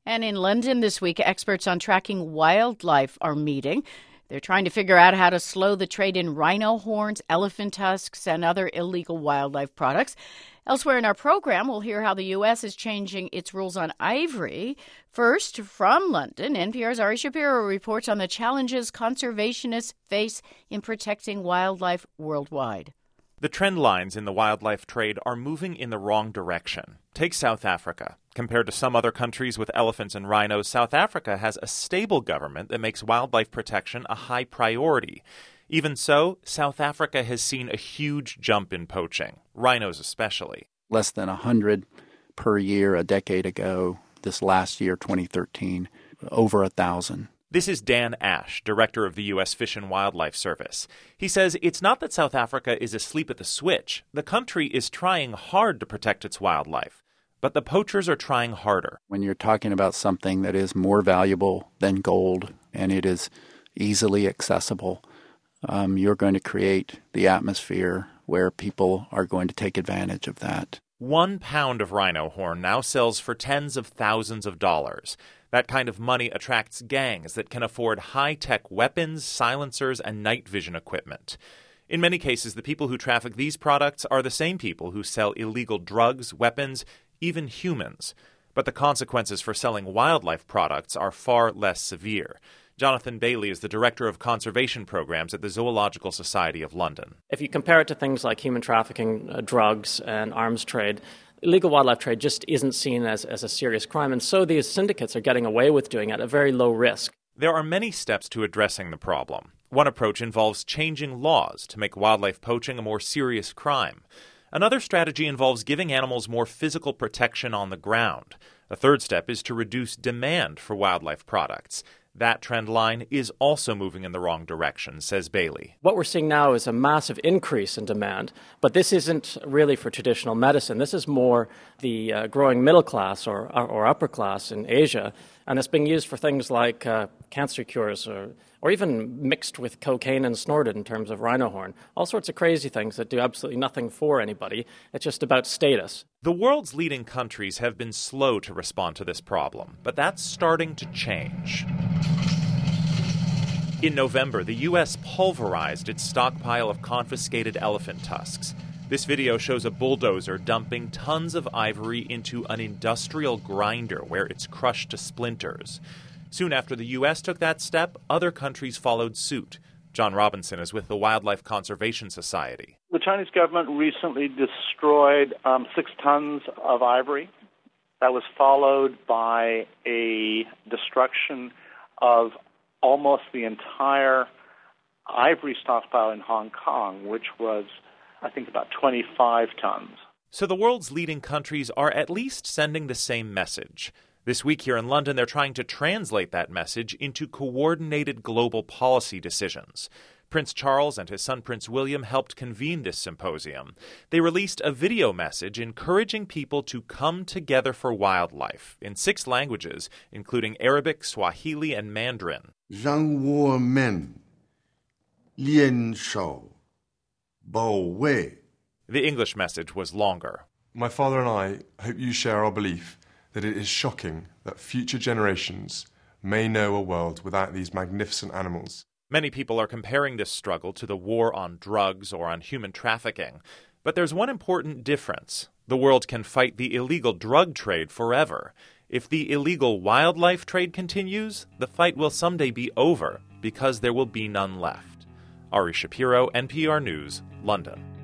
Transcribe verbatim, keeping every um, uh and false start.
And in London this week, experts on tracking wildlife are meeting. They're trying to figure out how to slow the trade in rhino horns, elephant tusks, and other illegal wildlife products. Elsewhere in our program, we'll hear how the U S is changing its rules on ivory. First, from London, N P R's Ari Shapiro reports on the challenges conservationists face in protecting wildlife worldwide. The trend lines in the wildlife trade are moving in the wrong direction. Take South Africa. Compared to some other countries with elephants and rhinos, South Africa has a stable government that makes wildlife protection a high priority. Even so, South Africa has seen a huge jump in poaching, rhinos especially. Less than one hundred per year a decade ago. This last year, twenty thirteen, over one thousand. This is Dan Ash, director of the U S Fish and Wildlife Service. He says it's not that South Africa is asleep at the switch. The country is trying hard to protect its wildlife, but the poachers are trying harder. When you're talking about something that is more valuable than gold and it is easily accessible, um, you're going to create the atmosphere where people are going to take advantage of that. One pound of rhino horn now sells for tens of thousands of dollars. That kind of money attracts gangs that can afford high-tech weapons, silencers, and night vision equipment. In many cases, the people who traffic these products are the same people who sell illegal drugs, weapons, even humans. But the consequences for selling wildlife products are far less severe. Jonathan Bailey is the director of conservation programs at the Zoological Society of London. If you compare it to things like human trafficking, uh, drugs, and arms trade, illegal wildlife trade just isn't seen as, as a serious crime, and so these syndicates are getting away with doing it at a very low risk. There are many steps to addressing the problem. One approach involves changing laws to make wildlife poaching a more serious crime. Another strategy involves giving animals more physical protection on the ground. A third step is to reduce demand for wildlife products. That trend line is also moving in the wrong direction, says Bailey. What we're seeing now is a massive increase in demand, but this isn't really for traditional medicine. This is more the uh, growing middle class or, or upper class in Asia, and it's being used for things like uh, cancer cures or, or even mixed with cocaine and snorted in terms of rhino horn. All sorts of crazy things that do absolutely nothing for anybody. It's just about status. The world's leading countries have been slow to respond to this problem, but that's starting to change. In November, the U S pulverized its stockpile of confiscated elephant tusks. This video shows a bulldozer dumping tons of ivory into an industrial grinder where it's crushed to splinters. Soon after the U S took that step, other countries followed suit. John Robinson is with the Wildlife Conservation Society. The Chinese government recently destroyed um, six tons of ivory. That was followed by a destruction of almost the entire ivory stockpile in Hong Kong, which was, I think, about twenty-five tons. So the world's leading countries are at least sending the same message. This week here in London, they're trying to translate that message into coordinated global policy decisions. Prince Charles and his son Prince William helped convene this symposium. They released a video message encouraging people to come together for wildlife in six languages, including Arabic, Swahili, and Mandarin. 让我们联手保卫. The English message was longer. My father and I hope you share our belief that it is shocking that future generations may know a world without these magnificent animals. Many people are comparing this struggle to the war on drugs or on human trafficking. But there's one important difference. The world can fight the illegal drug trade forever. If the illegal wildlife trade continues, the fight will someday be over because there will be none left. Ari Shapiro, N P R News, London.